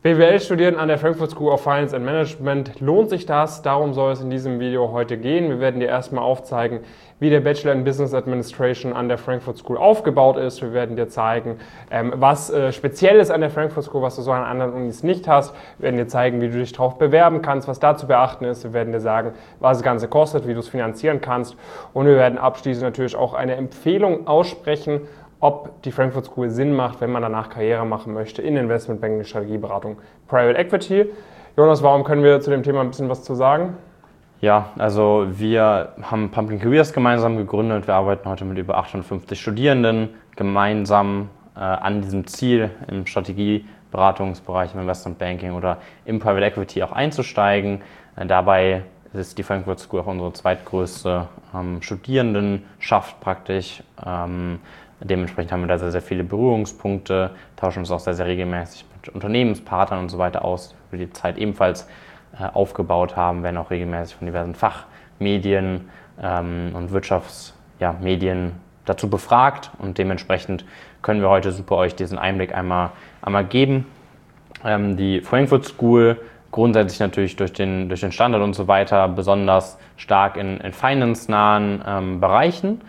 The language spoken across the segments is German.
BWL studieren an der Frankfurt School of Finance and Management, lohnt sich das? Darum soll es in diesem Video heute gehen. Wir werden dir erstmal aufzeigen, wie der Bachelor in Business Administration an der Frankfurt School aufgebaut ist. Wir werden dir zeigen, was speziell ist an der Frankfurt School, was du so an anderen Unis nicht hast. Wir werden dir zeigen, wie du dich darauf bewerben kannst, was da zu beachten ist. Wir werden dir sagen, was das Ganze kostet, wie du es finanzieren kannst. Und wir werden abschließend natürlich auch eine Empfehlung aussprechen, ob die Frankfurt School Sinn macht, wenn man danach Karriere machen möchte in Investmentbanking, Strategieberatung, Private Equity. Jonas, warum können wir zu dem Thema ein bisschen was zu sagen? Ja, also wir haben Pumpkin Careers gemeinsam gegründet. Wir arbeiten heute mit über 58 Studierenden gemeinsam an diesem Ziel, im Strategieberatungsbereich, im Investmentbanking oder im Private Equity auch einzusteigen. Dabei ist die Frankfurt School auch unsere zweitgrößte Studierendenschaft praktisch. Dementsprechend haben wir da sehr, sehr viele Berührungspunkte, tauschen uns auch sehr, sehr regelmäßig mit Unternehmenspartnern und so weiter aus, die wir die Zeit ebenfalls aufgebaut haben, werden auch regelmäßig von diversen Fachmedien und Wirtschaftsmedien dazu befragt und dementsprechend können wir heute super euch diesen Einblick einmal geben. Die Frankfurt School grundsätzlich natürlich durch den Standard und so weiter besonders stark in finance-nahen Bereichen.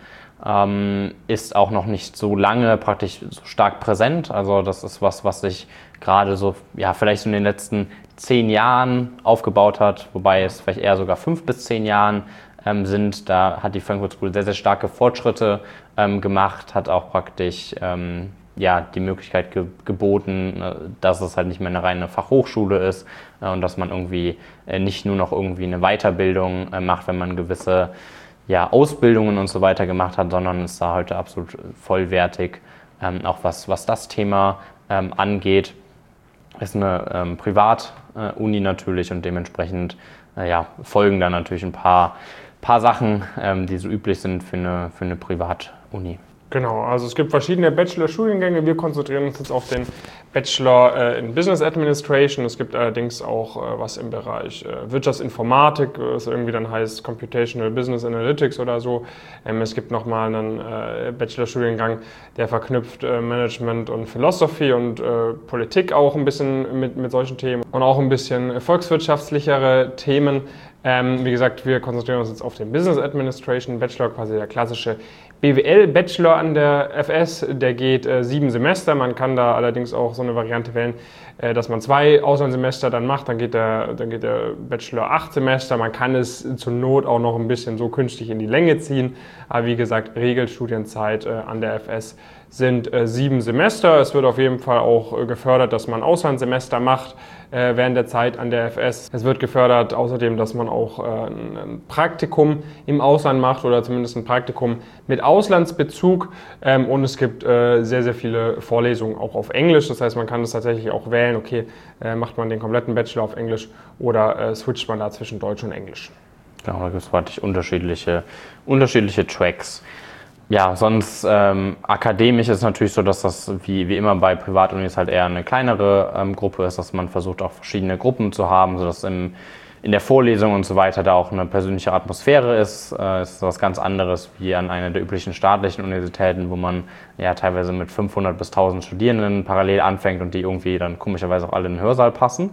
Ist auch noch nicht so lange praktisch so stark präsent. Also das ist was sich gerade so, vielleicht so in den letzten 10 Jahren aufgebaut hat, wobei es vielleicht eher sogar 5 bis 10 Jahren sind. Da hat die Frankfurt School sehr, sehr starke Fortschritte gemacht, hat auch praktisch die Möglichkeit geboten, dass es halt nicht mehr eine reine Fachhochschule ist und dass man irgendwie nicht nur noch irgendwie eine Weiterbildung macht, wenn man gewisse Ausbildungen und so weiter gemacht hat, sondern ist da heute absolut vollwertig, auch was das Thema angeht. Ist eine Privatuni natürlich und dementsprechend folgen da natürlich ein paar Sachen, die so üblich sind für eine Privatuni. Genau, also es gibt verschiedene Bachelor-Studiengänge. Wir konzentrieren uns jetzt auf den Bachelor in Business Administration. Es gibt allerdings auch was im Bereich Wirtschaftsinformatik, was irgendwie dann heißt Computational Business Analytics oder so. Es gibt nochmal einen Bachelor-Studiengang, der verknüpft Management und Philosophy und Politik auch ein bisschen mit solchen Themen und auch ein bisschen volkswirtschaftlichere Themen. Wie gesagt, wir konzentrieren uns jetzt auf den Business Administration Bachelor, quasi der klassische BWL-Bachelor an der FS, der geht 7 Semester. Man kann da allerdings auch so eine Variante wählen, dass man 2 Auslandssemester dann macht. Dann geht der Bachelor 8 Semester. Man kann es zur Not auch noch ein bisschen so künstlich in die Länge ziehen. Aber wie gesagt, Regelstudienzeit an der FS sind 7 Semester. Es wird auf jeden Fall auch gefördert, dass man Auslandssemester macht während der Zeit an der FS. Es wird gefördert außerdem, dass man auch ein Praktikum im Ausland macht oder zumindest ein Praktikum mit Auslandsbezug. Und es gibt sehr, sehr viele Vorlesungen auch auf Englisch. Das heißt, man kann das tatsächlich auch wählen, okay, macht man den kompletten Bachelor auf Englisch oder switcht man da zwischen Deutsch und Englisch. Genau, da gibt es praktisch unterschiedliche Tracks. Ja, sonst akademisch ist es natürlich so, dass das wie immer bei Privatunis halt eher eine kleinere Gruppe ist, dass man versucht auch verschiedene Gruppen zu haben, sodass in der Vorlesung und so weiter da auch eine persönliche Atmosphäre ist. Ist was ganz anderes wie an einer der üblichen staatlichen Universitäten, wo man teilweise mit 500 bis 1000 Studierenden parallel anfängt und die irgendwie dann komischerweise auch alle in den Hörsaal passen.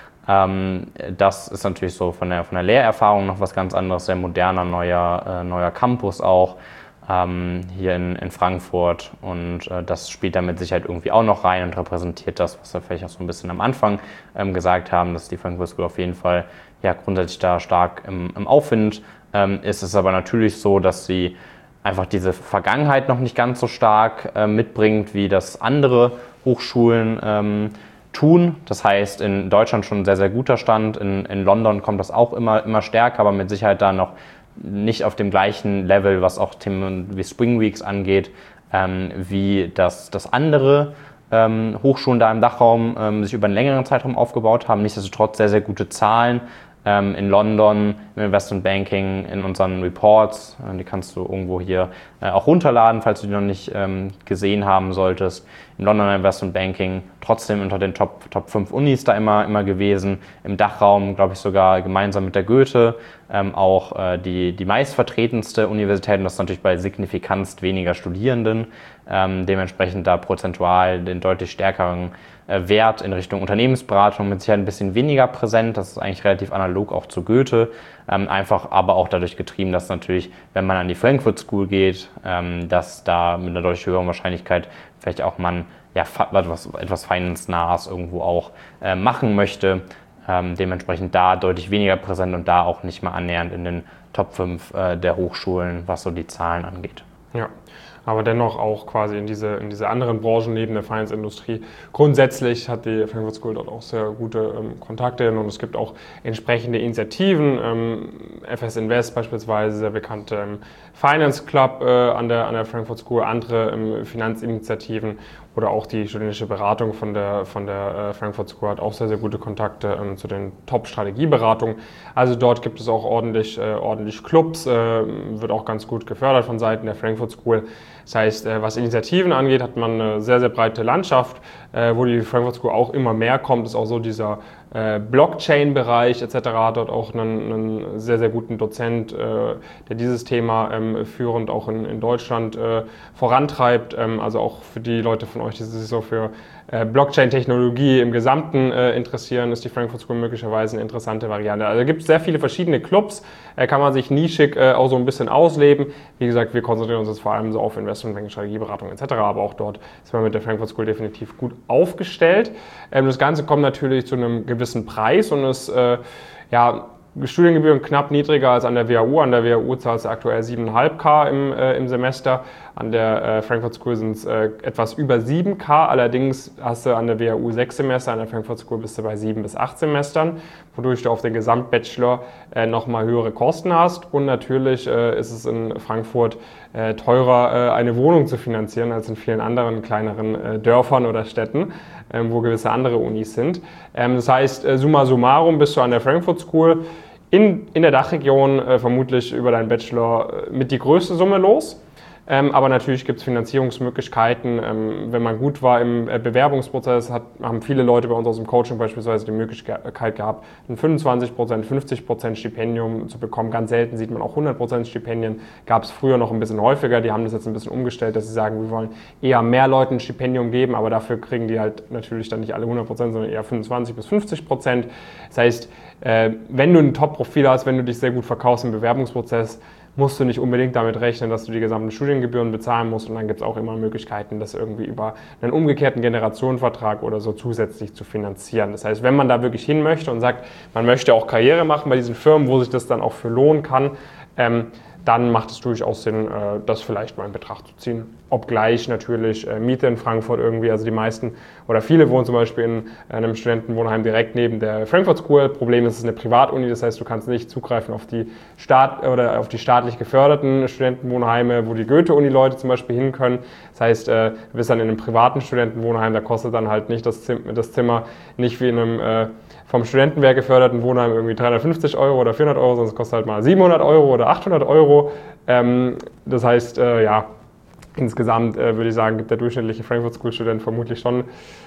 Das ist natürlich so von der Lehrerfahrung noch was ganz anderes, sehr moderner, neuer Campus auch. Hier in Frankfurt und das spielt da mit Sicherheit irgendwie auch noch rein und repräsentiert das, was wir vielleicht auch so ein bisschen am Anfang gesagt haben, dass die Frankfurt School auf jeden Fall grundsätzlich da stark im Aufwind ist. Es ist aber natürlich so, dass sie einfach diese Vergangenheit noch nicht ganz so stark mitbringt, wie das andere Hochschulen tun. Das heißt, in Deutschland schon ein sehr, sehr guter Stand, in London kommt das auch immer stärker, aber mit Sicherheit da noch nicht auf dem gleichen Level, was auch Themen wie Spring Weeks angeht, wie das andere Hochschulen da im Dachraum sich über einen längeren Zeitraum aufgebaut haben. Nichtsdestotrotz sehr, sehr gute Zahlen. In London, im Investmentbanking, in unseren Reports. Die kannst du irgendwo hier auch runterladen, falls du die noch nicht gesehen haben solltest. Im Londoner Investmentbanking trotzdem unter den Top 5 Unis da immer gewesen. Im Dachraum, glaube ich, sogar gemeinsam mit der Goethe auch die meistvertretendste Universität. Und das ist natürlich bei signifikanst weniger Studierenden. Dementsprechend da prozentual den deutlich stärkeren Wert in Richtung Unternehmensberatung mit Sicherheit ein bisschen weniger präsent. Das ist eigentlich relativ analog auch zu Goethe. Einfach aber auch dadurch getrieben, dass natürlich, wenn man an die Frankfurt School geht, dass da mit einer deutlich höheren Wahrscheinlichkeit vielleicht auch man etwas Finance-nahes irgendwo auch machen möchte. Dementsprechend da deutlich weniger präsent und da auch nicht mal annähernd in den Top 5 der Hochschulen, was so die Zahlen angeht. Ja, aber dennoch auch quasi in diese anderen Branchen neben der Finance-Industrie. Grundsätzlich hat die Frankfurt School dort auch sehr gute Kontakte hin und es gibt auch entsprechende Initiativen. FS Invest beispielsweise, sehr bekannte Finance Club an der Frankfurt School, andere Finanzinitiativen oder auch die studentische Beratung von der Frankfurt School hat auch sehr, sehr gute Kontakte zu den Top-Strategieberatungen. Also dort gibt es auch ordentlich Clubs, wird auch ganz gut gefördert von Seiten der Frankfurt School. Das heißt, was Initiativen angeht, hat man eine sehr, sehr breite Landschaft, wo die Frankfurt School auch immer mehr kommt. Ist auch so dieser Blockchain-Bereich etc. hat dort auch einen sehr, sehr guten Dozent, der dieses Thema führend auch in Deutschland vorantreibt. Also auch für die Leute von euch, die sich so für Blockchain-Technologie im Gesamten interessieren, ist die Frankfurt School möglicherweise eine interessante Variante. Also es gibt sehr viele verschiedene Clubs, kann man sich nischig auch so ein bisschen ausleben. Wie gesagt, wir konzentrieren uns jetzt vor allem so auf Investmentbanking, Strategieberatung etc., aber auch dort ist man mit der Frankfurt School definitiv gut aufgestellt. Das Ganze kommt natürlich zu einem gewissen Preis und ist Studiengebühren knapp niedriger als an der WHU. An der WHU zahlst du aktuell 7.500 im Semester. An der Frankfurt School sind es etwas über 7.000. Allerdings hast du an der WHU 6 Semester, an der Frankfurt School bist du bei 7 bis 8 Semestern, wodurch du auf den Gesamtbachelor nochmal höhere Kosten hast. Und natürlich ist es in Frankfurt teurer, eine Wohnung zu finanzieren als in vielen anderen kleineren Dörfern oder Städten, wo gewisse andere Unis sind. Das heißt, summa summarum bist du an der Frankfurt School in der Dachregion vermutlich über deinen Bachelor mit die größte Summe los. Aber natürlich gibt es Finanzierungsmöglichkeiten. Wenn man gut war im Bewerbungsprozess, haben viele Leute bei uns aus dem Coaching beispielsweise die Möglichkeit gehabt, ein 25%, 50% Stipendium zu bekommen. Ganz selten sieht man auch 100% Stipendien. Gab es früher noch ein bisschen häufiger. Die haben das jetzt ein bisschen umgestellt, dass sie sagen, wir wollen eher mehr Leuten ein Stipendium geben, aber dafür kriegen die halt natürlich dann nicht alle 100%, sondern eher 25 bis 50%. Das heißt, wenn du ein Top-Profil hast, wenn du dich sehr gut verkaufst im Bewerbungsprozess, musst du nicht unbedingt damit rechnen, dass du die gesamten Studiengebühren bezahlen musst. Und dann gibt es auch immer Möglichkeiten, das irgendwie über einen umgekehrten Generationenvertrag oder so zusätzlich zu finanzieren. Das heißt, wenn man da wirklich hin möchte und sagt, man möchte auch Karriere machen bei diesen Firmen, wo sich das dann auch für lohnen kann, dann macht es durchaus Sinn, das vielleicht mal in Betracht zu ziehen. Obgleich natürlich Miete in Frankfurt irgendwie, also die meisten oder viele wohnen zum Beispiel in einem Studentenwohnheim direkt neben der Frankfurt School. Problem ist, es ist eine Privatuni, das heißt, du kannst nicht zugreifen auf die staatlich geförderten Studentenwohnheime, wo die Goethe-Uni-Leute zum Beispiel hin können. Das heißt, du bist dann in einem privaten Studentenwohnheim, da kostet dann halt nicht das Zimmer nicht wie in einem vom Studentenwerk geförderten Wohnheim irgendwie 350 Euro oder 400 Euro, sondern es kostet halt mal 700 Euro oder 800 Euro. Das heißt, insgesamt würde ich sagen, gibt der durchschnittliche Frankfurt School Student vermutlich schon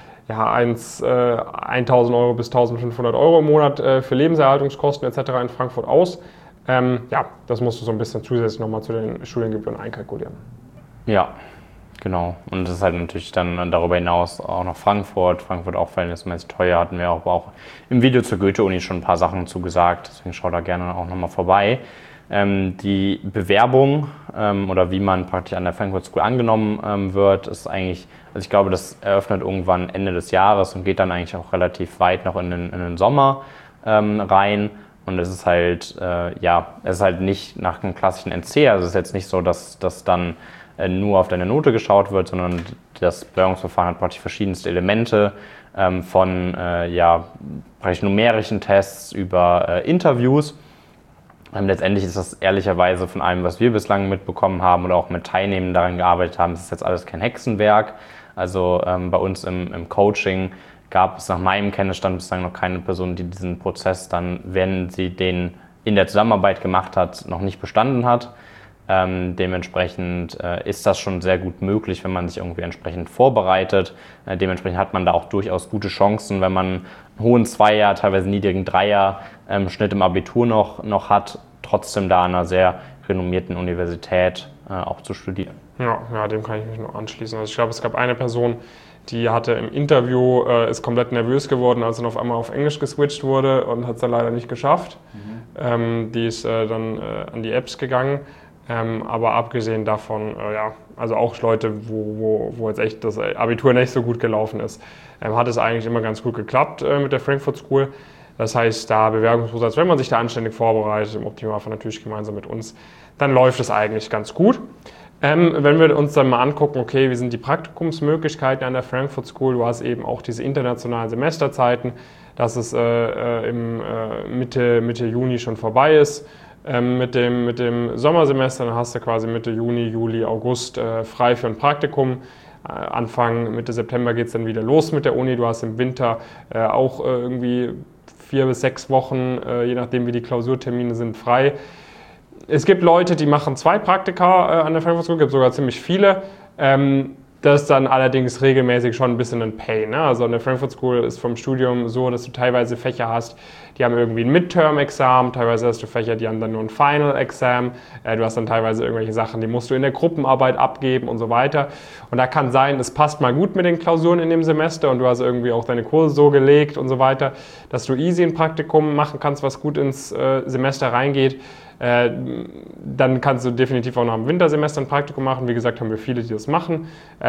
1.000 Euro bis 1.500 Euro im Monat für Lebenserhaltungskosten etc. in Frankfurt aus. Das musst du so ein bisschen zusätzlich nochmal zu den Studiengebühren einkalkulieren. Ja, genau. Und das ist halt natürlich dann darüber hinaus auch noch Frankfurt. Frankfurt auch verhältnismäßig teuer, hatten wir auch im Video zur Goethe-Uni schon ein paar Sachen zugesagt. Deswegen schau da gerne auch nochmal vorbei. Die Bewerbung oder wie man praktisch an der Frankfurt School angenommen wird, ist eigentlich, also ich glaube, das eröffnet irgendwann Ende des Jahres und geht dann eigentlich auch relativ weit noch in den Sommer rein. Und es ist halt, es ist halt nicht nach einem klassischen NC, also es ist jetzt nicht so, dass das dann nur auf deine Note geschaut wird, sondern das Bewerbungsverfahren hat praktisch verschiedenste Elemente von praktisch numerischen Tests über Interviews. Letztendlich ist das ehrlicherweise von allem, was wir bislang mitbekommen haben oder auch mit Teilnehmenden daran gearbeitet haben, ist jetzt alles kein Hexenwerk. Also bei uns im Coaching gab es nach meinem Kenntnisstand bislang noch keine Person, die diesen Prozess dann, wenn sie den in der Zusammenarbeit gemacht hat, noch nicht bestanden hat. Dementsprechend ist das schon sehr gut möglich, wenn man sich irgendwie entsprechend vorbereitet. Dementsprechend hat man da auch durchaus gute Chancen, wenn man einen hohen Zweier, teilweise niedrigen Dreier Schnitt im Abitur noch hat, trotzdem da an einer sehr renommierten Universität auch zu studieren. Ja, dem kann ich mich nur anschließen. Also ich glaube, es gab eine Person, Die hatte im Interview, ist komplett nervös geworden, als dann auf einmal auf Englisch geswitcht wurde und hat es dann leider nicht geschafft. Die ist dann an die Apps gegangen. Aber abgesehen davon, also auch Leute, wo jetzt echt das Abitur nicht so gut gelaufen ist, hat es eigentlich immer ganz gut geklappt mit der Frankfurt School. Das heißt, da Bewerbungsprozess, wenn man sich da anständig vorbereitet, im Optimalfall natürlich gemeinsam mit uns, dann läuft es eigentlich ganz gut. Wenn wir uns dann mal angucken, okay, wie sind die Praktikumsmöglichkeiten an der Frankfurt School, du hast eben auch diese internationalen Semesterzeiten, dass es Mitte Juni schon vorbei ist. Mit dem Sommersemester, dann hast du quasi Mitte Juni, Juli, August frei für ein Praktikum. Anfang Mitte September geht es dann wieder los mit der Uni. Du hast im Winter auch irgendwie 4 bis 6 Wochen, je nachdem wie die Klausurtermine sind, frei. Es gibt Leute, die machen 2 Praktika an der Frankfurt School, es gibt sogar ziemlich viele. Das ist dann allerdings regelmäßig schon ein bisschen ein Pain. Ne? Also an der Frankfurt School ist vom Studium so, dass du teilweise Fächer hast, die haben irgendwie ein Midterm-Examen, teilweise hast du Fächer, die haben dann nur ein Final-Exam, du hast dann teilweise irgendwelche Sachen, die musst du in der Gruppenarbeit abgeben und so weiter. Und da kann sein, es passt mal gut mit den Klausuren in dem Semester und du hast irgendwie auch deine Kurse so gelegt und so weiter, dass du easy ein Praktikum machen kannst, was gut ins Semester reingeht. Dann kannst du definitiv auch noch im Wintersemester ein Praktikum machen. Wie gesagt, haben wir viele, die das machen.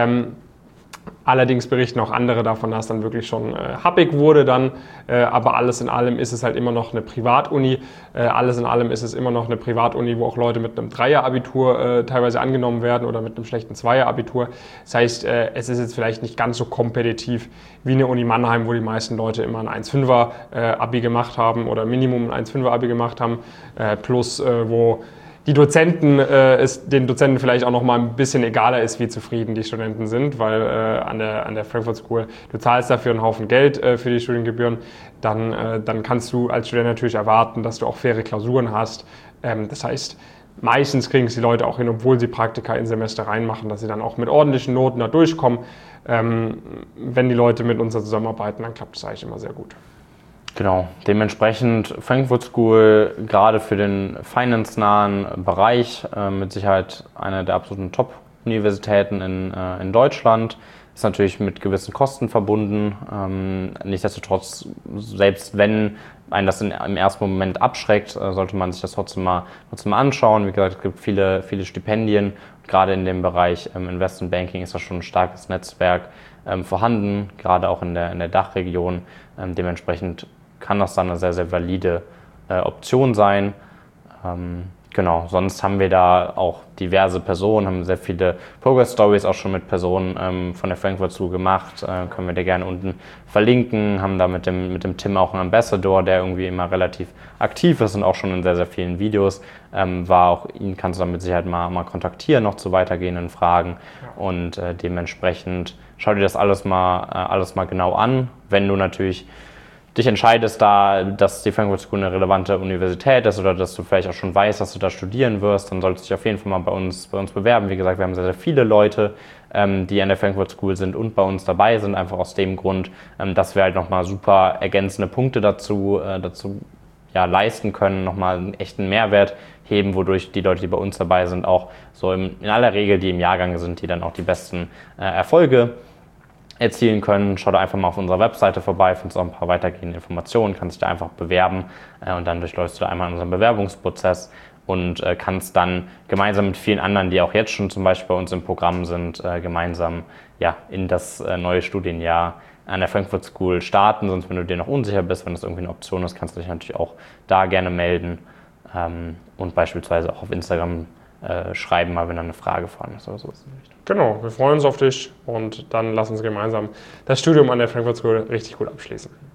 Allerdings berichten auch andere davon, dass es dann wirklich schon happig wurde dann. Aber alles in allem ist es halt immer noch eine Privatuni. Alles in allem ist es immer noch eine Privatuni, wo auch Leute mit einem Dreier-Abitur teilweise angenommen werden oder mit einem schlechten Zweier-Abitur. Das heißt, es ist jetzt vielleicht nicht ganz so kompetitiv wie eine Uni Mannheim, wo die meisten Leute immer ein 1,5er-Abi gemacht haben oder Minimum ein 1,5er-Abi gemacht haben. Plus, wo die den Dozenten vielleicht auch noch mal ein bisschen egaler ist, wie zufrieden die Studenten sind, weil an der Frankfurt School, du zahlst dafür einen Haufen Geld für die Studiengebühren, dann kannst du als Student natürlich erwarten, dass du auch faire Klausuren hast. Das heißt, meistens kriegen es die Leute auch hin, obwohl sie Praktika in Semester reinmachen, dass sie dann auch mit ordentlichen Noten da durchkommen. Wenn die Leute mit uns zusammenarbeiten, dann klappt das eigentlich immer sehr gut. Genau, dementsprechend Frankfurt School gerade für den finance-nahen Bereich mit Sicherheit eine der absoluten Top-Universitäten in Deutschland. Ist natürlich mit gewissen Kosten verbunden. Nichtsdestotrotz, selbst wenn einen das im ersten Moment abschreckt, sollte man sich das trotzdem mal anschauen. Wie gesagt, es gibt viele Stipendien. Gerade in dem Bereich Investment Banking ist da schon ein starkes Netzwerk vorhanden, gerade auch in der Dachregion. Dementsprechend kann das dann eine sehr, sehr valide Option sein. Genau, sonst haben wir da auch diverse Personen, haben sehr viele Progress-Stories auch schon mit Personen von der Frankfurt School gemacht. Können wir dir gerne unten verlinken. Haben da mit dem Tim auch einen Ambassador, der irgendwie immer relativ aktiv ist und auch schon in sehr, sehr vielen Videos war. Auch ihn kannst du dann mit Sicherheit mal kontaktieren, noch zu weitergehenden Fragen. Ja. Und dementsprechend schau dir das alles mal genau an. Wenn du natürlich dich entscheidest, dass die Frankfurt School eine relevante Universität ist oder dass du vielleicht auch schon weißt, dass du da studieren wirst, dann solltest du dich auf jeden Fall mal bei uns bewerben. Wie gesagt, wir haben sehr, sehr viele Leute, die an der Frankfurt School sind und bei uns dabei sind, einfach aus dem Grund, dass wir halt nochmal super ergänzende Punkte dazu leisten können, nochmal einen echten Mehrwert heben, wodurch die Leute, die bei uns dabei sind, auch so in aller Regel, die im Jahrgang sind, die dann auch die besten Erfolge erzielen können. Schau da einfach mal auf unserer Webseite vorbei, findest auch ein paar weitergehende Informationen, kannst dich da einfach bewerben und dann durchläufst du da einmal unseren Bewerbungsprozess und kannst dann gemeinsam mit vielen anderen, die auch jetzt schon zum Beispiel bei uns im Programm sind, gemeinsam in das neue Studienjahr an der Frankfurt School starten. Sonst, wenn du dir noch unsicher bist, wenn das irgendwie eine Option ist, kannst du dich natürlich auch da gerne melden und beispielsweise auch auf Instagram schreiben, mal wenn da eine Frage vorhanden ist oder sowas. Genau, wir freuen uns auf dich und dann lass uns gemeinsam das Studium an der Frankfurt School richtig gut abschließen.